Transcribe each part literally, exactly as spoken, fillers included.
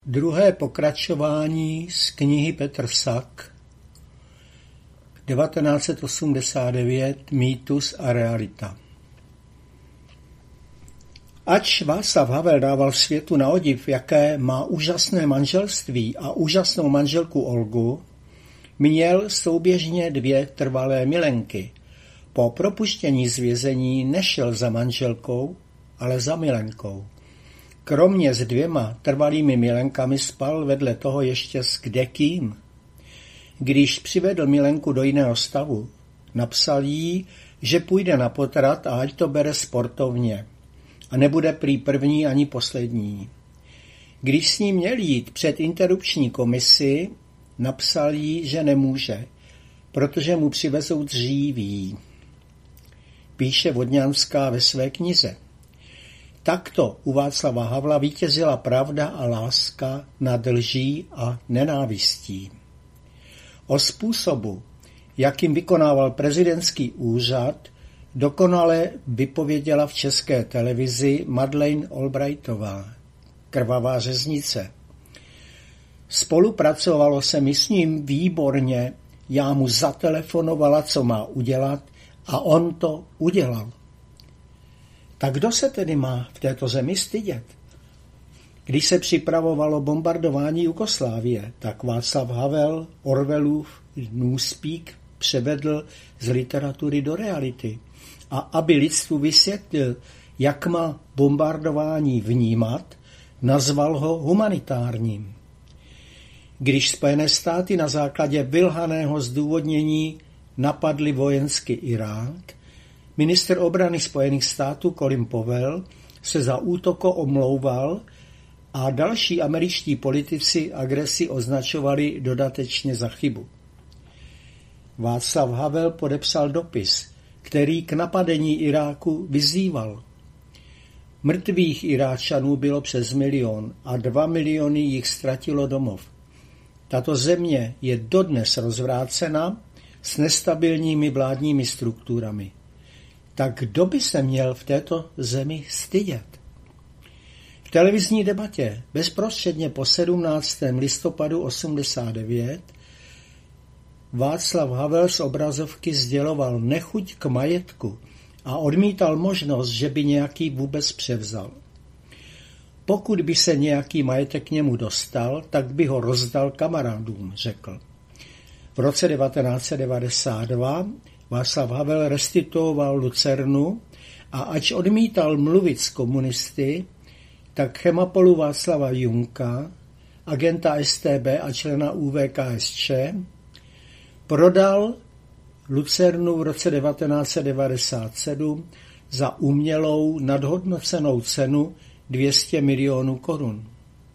Druhé pokračování z knihy Petr Sak devatenáct set osmdesát devět Mýtus a realita. Ač Václav Havel dával světu na odiv, jaké má úžasné manželství a úžasnou manželku Olgu, měl souběžně dvě trvalé milenky. Po propuštění z vězení nešel za manželkou, ale za milenkou. Kromě s dvěma trvalými milenkami spal vedle toho ještě s kdekým. Když přivedl milenku do jiného stavu, napsal jí, že půjde na potrat a ať to bere sportovně a nebude prý první ani poslední. Když s ním měl jít před interrupční komisi, napsal jí, že nemůže, protože mu přivezou dříví. Píše Vodňanská ve své knize. Takto u Václava Havla vítězila pravda a láska nad lží a nenávistí. O způsobu, jakým vykonával prezidentský úřad, dokonale vypověděla v České televizi Madeleine Albrightová, Krvavá řeznice. Spolupracovalo se mi s ním výborně, já mu zatelefonovala, co má udělat, a on to udělal. Tak kdo se tedy má v této zemi stydět? Když se připravovalo bombardování Jugoslávie, tak Václav Havel Orwellův newspeak převedl z literatury do reality. A aby lidstvu vysvětlil, jak má bombardování vnímat, nazval ho humanitárním. Když Spojené státy na základě vylhaného zdůvodnění napadly vojensky Irák, ministr obrany Spojených států Colin Powell se za útoko omlouval a další američtí politici agresi označovali dodatečně za chybu. Václav Havel podepsal dopis, který k napadení Iráku vyzýval. Mrtvých Iráčanů bylo přes milion a dva miliony jich ztratilo domov. Tato země je dodnes rozvrácena s nestabilními vládními strukturami. Tak kdo by se měl v této zemi stydět? V televizní debatě bezprostředně po sedmnáctého listopadu osmdesát devět Václav Havel z obrazovky sděloval nechuť k majetku a odmítal možnost, že by nějaký vůbec převzal. Pokud by se nějaký majetek k němu dostal, tak by ho rozdal kamarádům, řekl. V roce devatenáct set devadesát dva Václav Havel restituoval Lucernu a ač odmítal mluvit s komunisty, tak Chemapolu Václava Junka, agenta S T B a člena U V K S Č, prodal Lucernu v roce devatenáct set devadesát sedm za umělou nadhodnocenou cenu dvě stě milionů korun.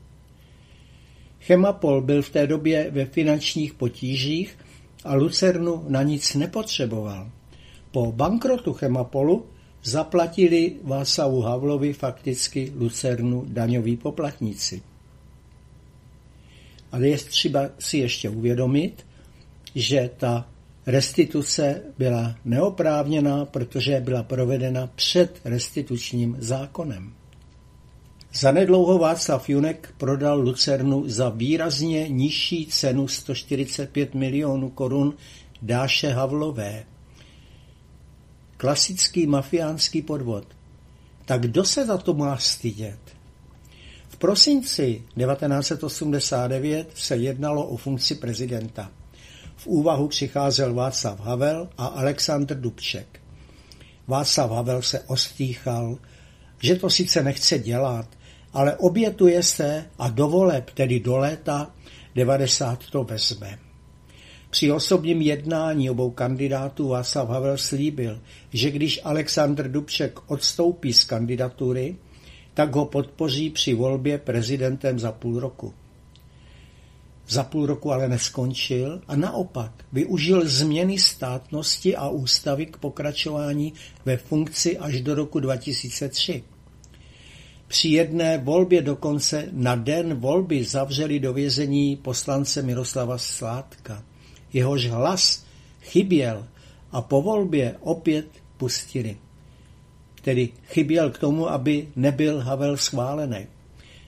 Chemapol byl v té době ve finančních potížích a Lucernu na nic nepotřeboval. Po bankrotu Chemapolu zaplatili Václavu Havlovi fakticky Lucernu daňoví poplatníci. Ale je třeba si ještě uvědomit, že ta restituce byla neoprávněná, protože byla provedena před restitučním zákonem. Zanedlouho Václav Junek prodal Lucernu za výrazně nižší cenu sto čtyřicet pět milionů korun Dáše Havlové. Klasický mafiánský podvod. Tak kdo se za to má stydět? V prosinci devatenáct set osmdesát devět se jednalo o funkci prezidenta. V úvahu přicházel Václav Havel a Alexandr Dubček. Václav Havel se ostýchal, že to sice nechce dělat, ale obětuje se a do voleb, tedy do léta devadesát to vezme. Při osobním jednání obou kandidátů Václav Havel slíbil, že když Alexandr Dubček odstoupí z kandidatury, tak ho podpoří při volbě prezidentem za půl roku. Za půl roku ale neskončil a naopak využil změny státnosti a ústavy k pokračování ve funkci až do roku dva tisíce tři. Při jedné volbě dokonce na den volby zavřeli do vězení poslance Miroslava Sládka. Jehož hlas chyběl a po volbě opět pustili. Tedy chyběl k tomu, aby nebyl Havel schválený.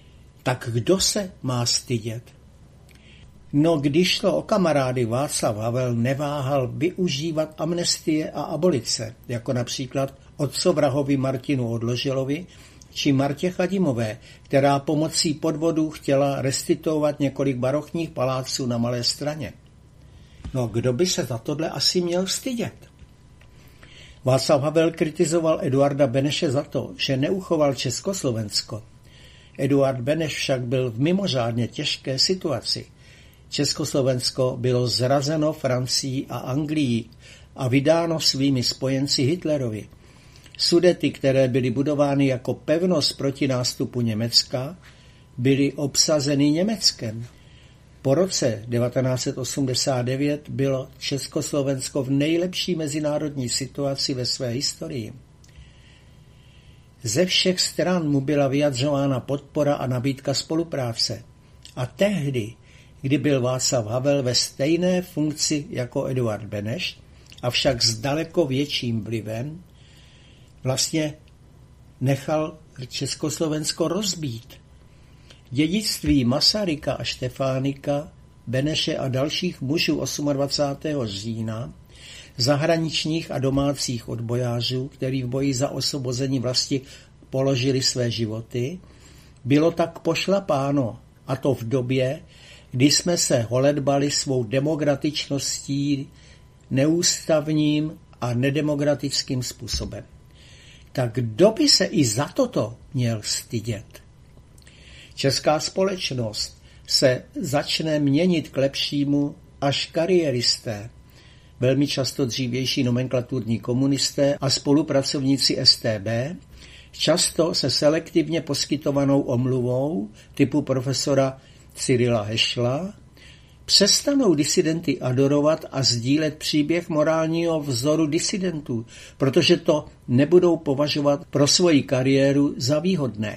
Tak kdo se má stydět? No, když šlo o kamarády, Václav Havel neváhal využívat amnestie a abolice, jako například otcovrahovi Martinu Odložilovi či Martě Chadimové, která pomocí podvodů chtěla restituovat několik barokních paláců na Malé Straně. No, kdo by se za tohle asi měl stydět? Václav Havel kritizoval Eduarda Beneše za to, že neuchoval Československo. Eduard Beneš však byl v mimořádně těžké situaci. Československo bylo zrazeno Francií a Anglií a vydáno svými spojenci Hitlerovi. Sudety, které byly budovány jako pevnost proti nástupu Německa, byly obsazeny Německem. Po roce devatenáct set osmdesát devět bylo Československo v nejlepší mezinárodní situaci ve své historii. Ze všech stran mu byla vyjadřována podpora a nabídka spolupráce. A tehdy, kdy byl Václav Havel ve stejné funkci jako Eduard Beneš, avšak s daleko větším vlivem, vlastně nechal Československo rozbít. Dědictví Masaryka a Štefánika, Beneše a dalších mužů dvacátého osmého října, zahraničních a domácích odbojářů, kteří v boji za osvobození vlasti položili své životy, bylo tak pošlapáno, a to v době, kdy jsme se holedbali svou demokratičností neústavním a nedemokratickým způsobem. Tak kdo by se i za toto měl stydět? Česká společnost se začne měnit k lepšímu až kariéristé, velmi často dřívější nomenklaturní komunisté a spolupracovníci S T B, často se selektivně poskytovanou omluvou typu profesora Cyrila Hešla, přestanou disidenty adorovat a sdílet příběh morálního vzoru disidentů, protože to nebudou považovat pro svoji kariéru za výhodné.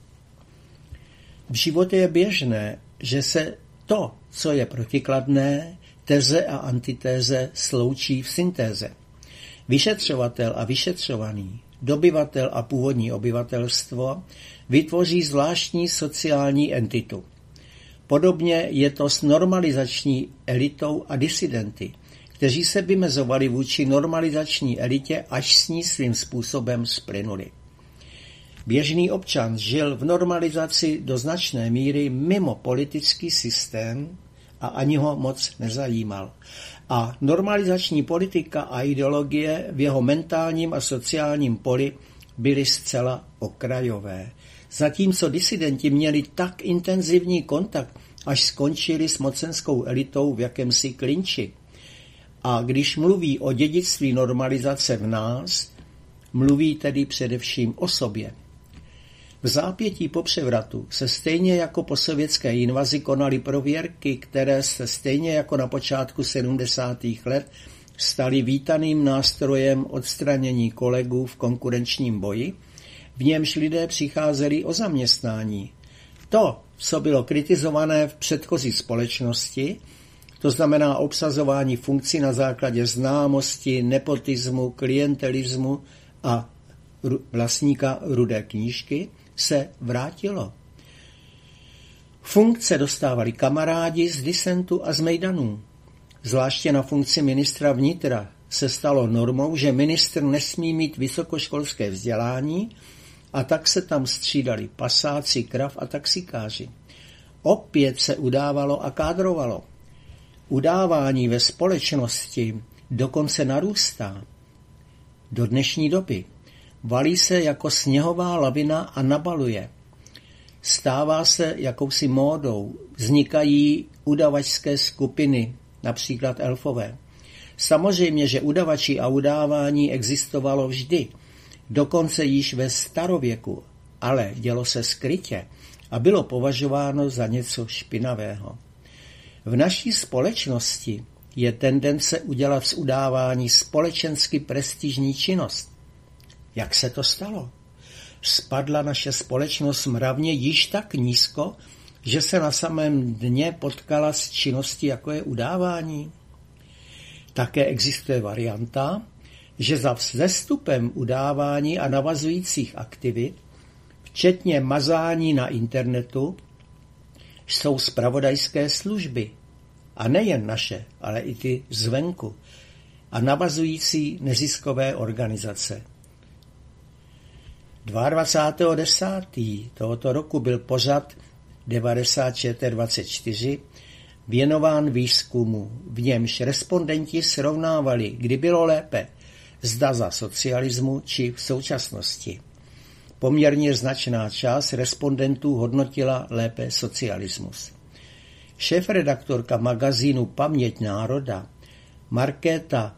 V životě je běžné, že se to, co je protikladné, teze a antitéze sloučí v syntéze. Vyšetřovatel a vyšetřovaný, dobyvatel a původní obyvatelstvo vytvoří zvláštní sociální entitu. Podobně je to s normalizační elitou a disidenty, kteří se vymezovali vůči normalizační elitě, až s ní svým způsobem splynuli. Běžný občan žil v normalizaci do značné míry mimo politický systém a ani ho moc nezajímal. A normalizační politika a ideologie v jeho mentálním a sociálním poli byly zcela okrajové. Zatímco disidenti měli tak intenzivní kontakt, až skončili s mocenskou elitou v jakémsi klinči. A když mluví o dědictví normalizace v nás, mluví tedy především o sobě. V zápětí po převratu se stejně jako po sovětské invazi konaly prověrky, které se stejně jako na počátku sedmdesátých let staly vítaným nástrojem odstranění kolegů v konkurenčním boji, v němž lidé přicházeli o zaměstnání. To, co bylo kritizované v předchozí společnosti, to znamená obsazování funkcí na základě známosti, nepotismu, klientelismu a vlastníka rudé knížky, se vrátilo. Funkce dostávali kamarádi z disentu a z mejdanů. Zvláště na funkci ministra vnitra se stalo normou, že ministr nesmí mít vysokoškolské vzdělání, a tak se tam střídali pasáci, krav a taxikáři. Opět se udávalo a kádrovalo. Udávání ve společnosti dokonce narůstá. Do dnešní doby valí se jako sněhová lavina a nabaluje. Stává se jakousi módou, vznikají udavačské skupiny, například elfové. Samozřejmě, že udavači a udávání existovalo vždy, dokonce již ve starověku, ale dělo se skrytě a bylo považováno za něco špinavého. V naší společnosti je tendence udělat z udávání společensky prestižní činnost. Jak se to stalo? Spadla naše společnost mravně již tak nízko, že se na samém dně potkala s činností, jako je udávání? Také existuje varianta, že za vzestupem udávání a navazujících aktivit, včetně mazání na internetu, jsou zpravodajské služby. A nejen naše, ale i ty zvenku. A navazující neziskové organizace. dvacátého devátého desátého tohoto roku byl pořad devadesát čtyři dvacet čtyři věnován výzkumu, v němž respondenti srovnávali, kdy bylo lépe, zda za socialismu či v současnosti. Poměrně značná část respondentů hodnotila lépe socialismus. Šéfredaktorka magazínu Paměť národa Markéta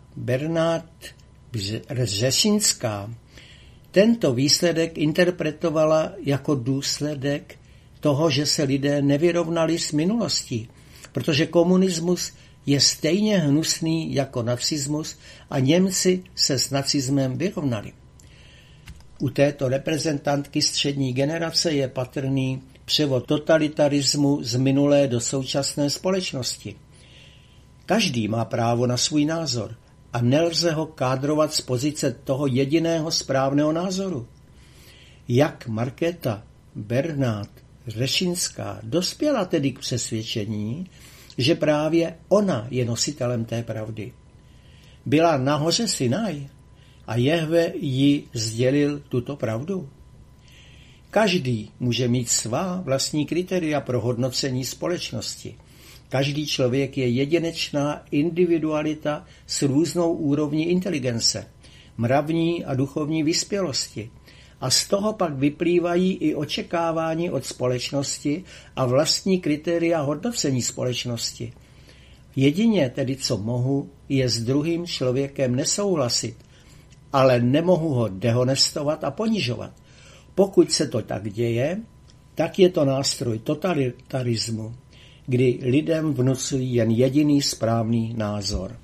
Bernát-Březinská tento výsledek interpretovala jako důsledek toho, že se lidé nevyrovnali s minulostí, protože komunismus je stejně hnusný jako nacismus a Němci se s nacismem vyrovnali. U této reprezentantky střední generace je patrný převod totalitarismu z minulé do současné společnosti. Každý má právo na svůj názor a nelze ho kádrovat z pozice toho jediného správného názoru. Jak Markéta Bernát Řešinská dospěla tedy k přesvědčení, že právě ona je nositelem té pravdy. Byla na hoře Sinaj a Jehve jí sdělil tuto pravdu. Každý může mít svá vlastní kritéria pro hodnocení společnosti. Každý člověk je jedinečná individualita s různou úrovní inteligence, mravní a duchovní vyspělosti. A z toho pak vyplývají i očekávání od společnosti a vlastní kritéria hodnocení společnosti. Jedině tedy, co mohu, je s druhým člověkem nesouhlasit, ale nemohu ho dehonestovat a ponižovat. Pokud se to tak děje, tak je to nástroj totalitarismu, kdy lidem vnucují jen jediný správný názor.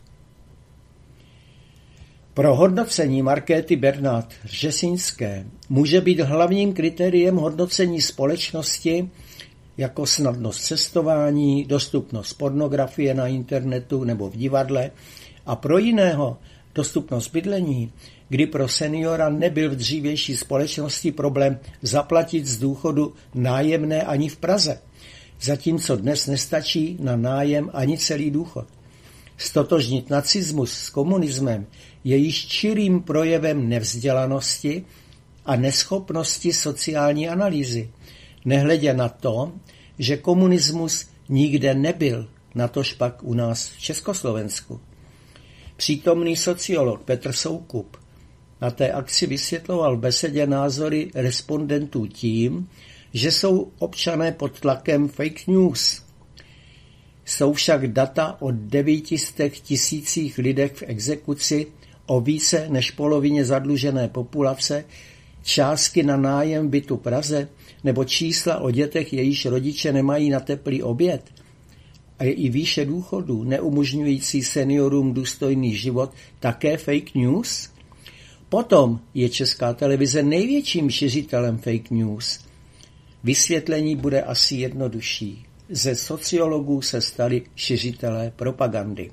Pro hodnocení Markéty Bernát Řesinské může být hlavním kritériem hodnocení společnosti jako snadnost cestování, dostupnost pornografie na internetu nebo v divadle a pro jiného dostupnost bydlení, kdy pro seniora nebyl v dřívější společnosti problém zaplatit z důchodu nájemné ani v Praze, zatímco dnes nestačí na nájem ani celý důchod. Stotožnit nacismus s komunismem je již čirým projevem nevzdělanosti a neschopnosti sociální analýzy, nehledě na to, že komunismus nikde nebyl, natož pak u nás v Československu. Přítomný sociolog Petr Soukup na té akci vysvětloval v besedě názory respondentů tím, že jsou občané pod tlakem fake news. Jsou však data o devítistek tisících lidech v exekuci, o více než polovině zadlužené populace, částky na nájem bytu Praze nebo čísla o dětech, jejíž rodiče nemají na teplý oběd a je i výše důchodů neumožňující seniorům důstojný život také fake news? Potom je Česká televize největším šiřitelem fake news. Vysvětlení bude asi jednodušší. Ze sociologů se stali šiřitelé propagandy.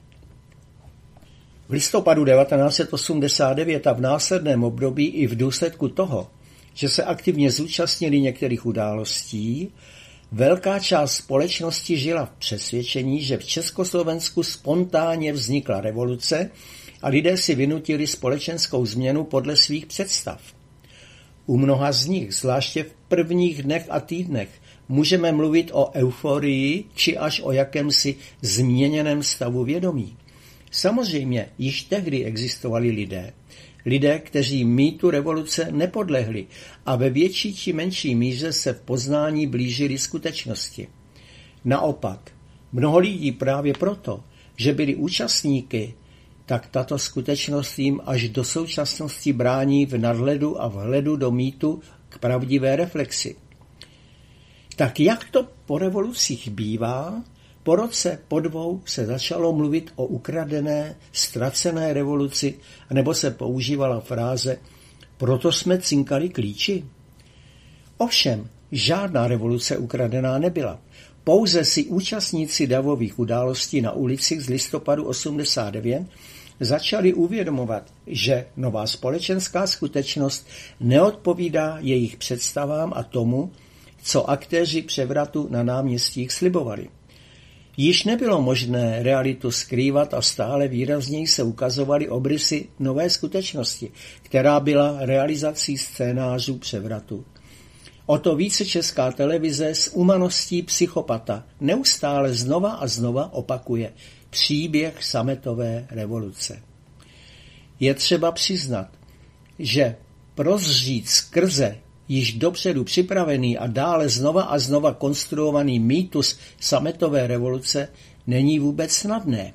V listopadu devatenáct set osmdesát devět a v následném období i v důsledku toho, že se aktivně zúčastnili některých událostí, velká část společnosti žila v přesvědčení, že v Československu spontánně vznikla revoluce a lidé si vynutili společenskou změnu podle svých představ. U mnoha z nich, zvláště v prvních dnech a týdnech, můžeme mluvit o euforii či až o jakémsi změněném stavu vědomí. Samozřejmě již tehdy existovali lidé, lidé, kteří mýtu revoluce nepodlehli a ve větší či menší míře se v poznání blížili skutečnosti. Naopak, mnoho lidí právě proto, že byli účastníky, tak tato skutečnost jim až do současnosti brání v nadhledu a vhledu do mýtu k pravdivé reflexi. Tak jak to po revolucích bývá, po roce, po dvou se začalo mluvit o ukradené, ztracené revoluci, nebo se používala fráze proto jsme cinkali klíči. Ovšem, žádná revoluce ukradená nebyla. Pouze si účastníci davových událostí na ulicích z listopadu osmdesát devět začali uvědomovat, že nová společenská skutečnost neodpovídá jejich představám a tomu, co aktéři převratu na náměstích slibovali. Již nebylo možné realitu skrývat a stále výrazněji se ukazovaly obrysy nové skutečnosti, která byla realizací scénářů převratu. O to více Česká televize s umaností psychopata neustále znova a znova opakuje příběh sametové revoluce. Je třeba přiznat, že prozřít skrze již dopředu připravený a dále znova a znova konstruovaný mýtus sametové revoluce není vůbec snadné.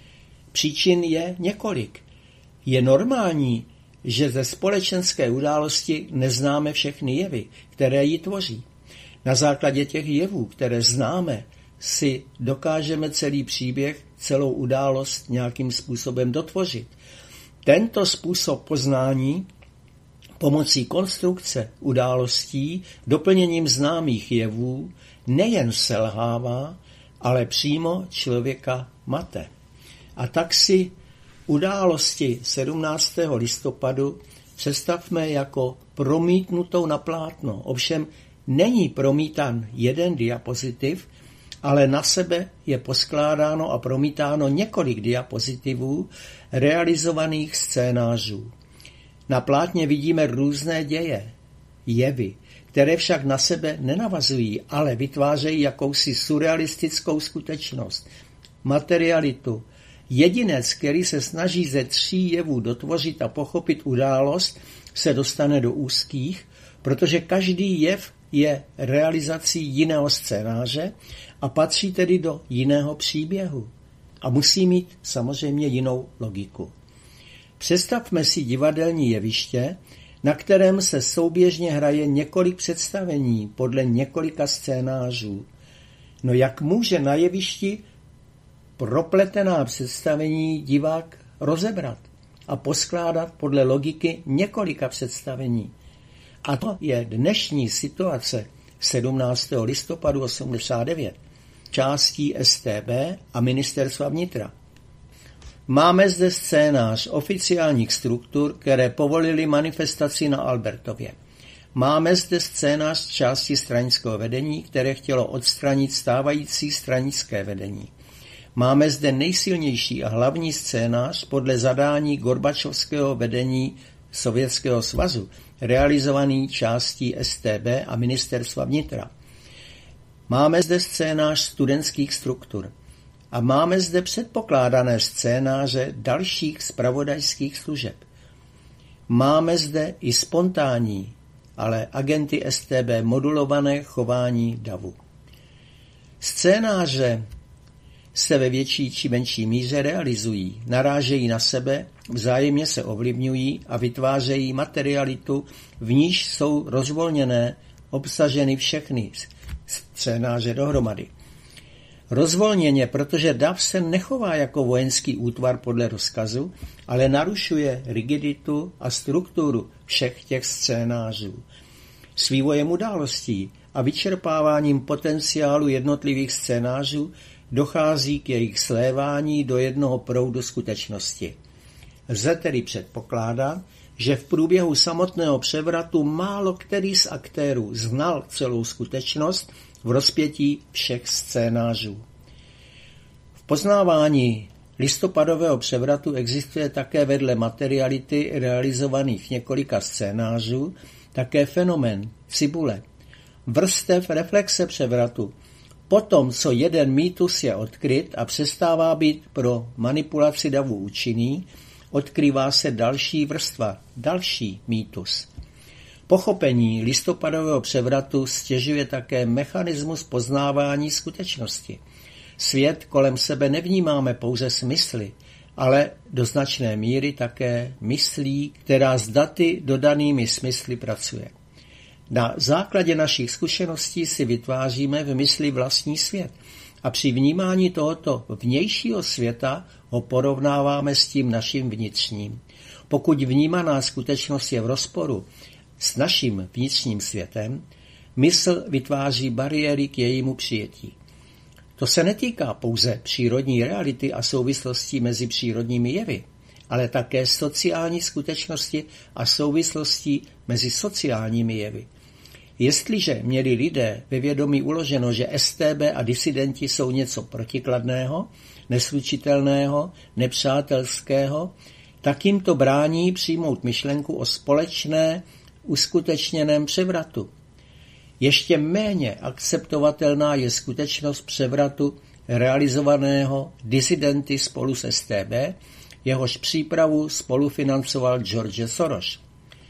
Příčin je několik. Je normální, že ze společenské události neznáme všechny jevy, které ji tvoří. Na základě těch jevů, které známe, si dokážeme celý příběh, celou událost nějakým způsobem dotvořit. Tento způsob poznání pomocí konstrukce událostí, doplněním známých jevů, nejen selhává, ale přímo člověka mate. A tak si události sedmnáctého listopadu představme jako promítnutou na plátno. Ovšem není promítan jeden diapozitiv, ale na sebe je poskládáno a promítáno několik diapozitivů realizovaných scénářů. Na plátně vidíme různé děje, jevy, které však na sebe nenavazují, ale vytvářejí jakousi surrealistickou skutečnost, materialitu. Jedinec, který se snaží ze tří jevů dotvořit a pochopit událost, se dostane do úzkých, protože každý jev je realizací jiného scénáře a patří tedy do jiného příběhu a musí mít samozřejmě jinou logiku. Představme si divadelní jeviště, na kterém se souběžně hraje několik představení podle několika scénářů. No jak může na jevišti propletená představení divák rozebrat a poskládat podle logiky několika představení? A to je dnešní situace sedmnáctého listopadu osmdesát devět, částí S T B a Ministerstva vnitra. Máme zde scénář oficiálních struktur, které povolily manifestaci na Albertově. Máme zde scénář části stranického vedení, které chtělo odstranit stávající stranické vedení. Máme zde nejsilnější a hlavní scénář podle zadání Gorbačovského vedení Sovětského svazu, realizovaný částí S T B a Ministerstva vnitra. Máme zde scénář studentských struktur. A máme zde předpokládané scénáře dalších zpravodajských služeb. Máme zde i spontánní, ale agenty S T B modulované chování davu. Scénáře se ve větší či menší míře realizují, narážejí na sebe, vzájemně se ovlivňují a vytvářejí materialitu, v níž jsou rozvolněné, obsaženy všechny scénáře dohromady. Rozvolněně, protože dav se nechová jako vojenský útvar podle rozkazu, ale narušuje rigiditu a strukturu všech těch scénářů. S vývojem událostí a vyčerpáváním potenciálu jednotlivých scénářů dochází k jejich slévání do jednoho proudu skutečnosti. Lze tedy předpokládat, že v průběhu samotného převratu málo který z aktérů znal celou skutečnost v rozpětí všech scénářů. V poznávání listopadového převratu existuje také vedle materiality realizovaných několika scénářů také fenomén cibule, vrstev reflexe převratu. Potom, co jeden mýtus je odkryt a přestává být pro manipulaci davu účinný, odkrývá se další vrstva, další mýtus. Pochopení listopadového převratu stěžuje také mechanismus poznávání skutečnosti. Svět kolem sebe nevnímáme pouze smysly, ale do značné míry také myslí, která s daty dodanými smysly pracuje. Na základě našich zkušeností si vytváříme v mysli vlastní svět a při vnímání tohoto vnějšího světa ho porovnáváme s tím naším vnitřním. Pokud vnímaná skutečnost je v rozporu s naším vnitřním světem, mysl vytváří bariéry k jejímu přijetí. To se netýká pouze přírodní reality a souvislostí mezi přírodními jevy, ale také sociální skutečnosti a souvislostí mezi sociálními jevy. Jestliže měli lidé ve vědomí uloženo, že S T B a disidenti jsou něco protikladného, neslučitelného, nepřátelského, tak jim to brání přijmout myšlenku o společné uskutečněném převratu. Ještě méně akceptovatelná je skutečnost převratu realizovaného disidenty spolu s S T B, jehož přípravu spolufinancoval George Soros.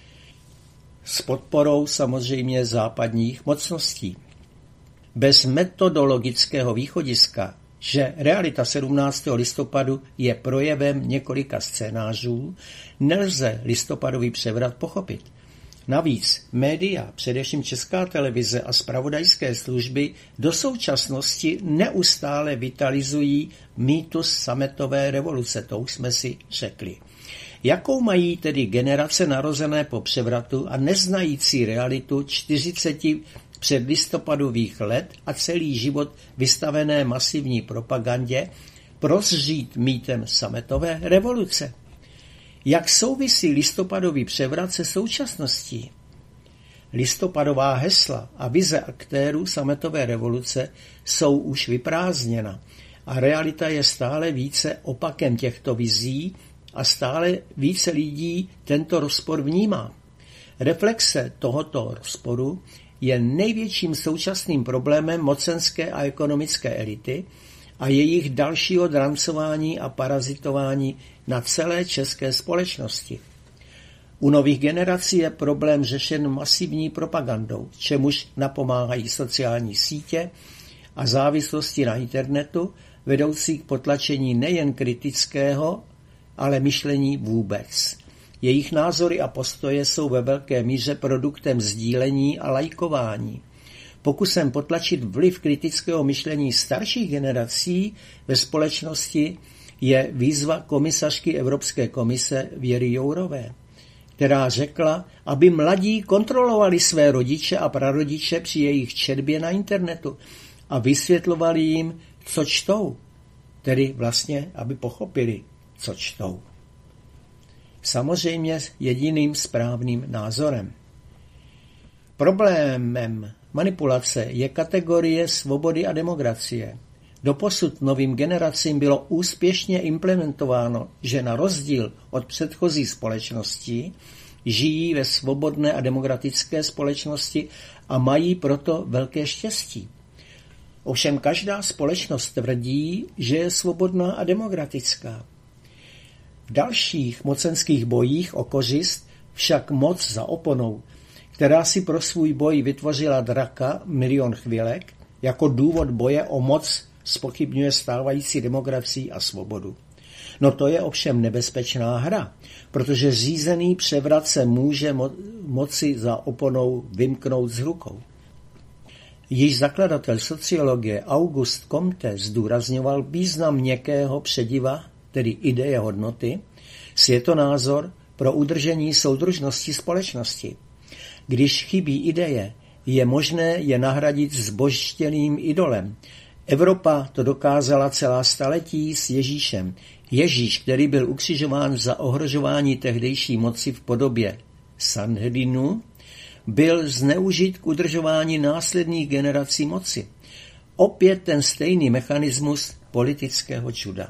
S podporou samozřejmě západních mocností. Bez metodologického východiska, že realita sedmnáctého listopadu je projevem několika scénářů, nelze listopadový převrat pochopit. Navíc média, především Česká televize a zpravodajské služby do současnosti neustále vitalizují mýtus sametové revoluce, to už jsme si řekli. Jakou mají tedy generace narozené po převratu a neznající realitu čtyřiceti předlistopadových let a celý život vystavené masivní propagandě prozřít mýtem sametové revoluce? Jak souvisí listopadový převrat se současností? Listopadová hesla a vize aktérů sametové revoluce jsou už vyprázdněna a realita je stále více opakem těchto vizí a stále více lidí tento rozpor vnímá. Reflexe tohoto rozporu je největším současným problémem mocenské a ekonomické elity a jejich dalšího drancování a parazitování na celé české společnosti. U nových generací je problém řešen masivní propagandou, čemuž napomáhají sociální sítě a závislosti na internetu, vedoucí k potlačení nejen kritického, ale myšlení vůbec. Jejich názory a postoje jsou ve velké míře produktem sdílení a lajkování. Pokusem potlačit vliv kritického myšlení starších generací ve společnosti je výzva komisařky Evropské komise Věry Jourové, která řekla, aby mladí kontrolovali své rodiče a prarodiče při jejich četbě na internetu a vysvětlovali jim, co čtou, tedy vlastně, aby pochopili, co čtou. Samozřejmě jediným správným názorem. Problémem manipulace je kategorie svobody a demokracie. Doposud novým generacím bylo úspěšně implementováno, že na rozdíl od předchozí společnosti žijí ve svobodné a demokratické společnosti a mají proto velké štěstí. Ovšem každá společnost tvrdí, že je svobodná a demokratická. V dalších mocenských bojích o kořist však moc za oponou, která si pro svůj boj vytvořila draka Milion chvilek, jako důvod boje o moc zpochybňuje stávající demokracii a svobodu. No to je ovšem nebezpečná hra, protože řízený převrat se může mo- moci za oponou vymknout z rukou. Již zakladatel sociologie Auguste Comte zdůrazňoval význam měkkého přediva, tedy ideje hodnoty, světonázor pro udržení soudržnosti společnosti. Když chybí ideje, je možné je nahradit zbožštěným idolem. Evropa to dokázala celá staletí s Ježíšem. Ježíš, který byl ukřižován za ohrožování tehdejší moci v podobě Sanhedrinu, byl zneužit k udržování následných generací moci. Opět ten stejný mechanismus politického čuda.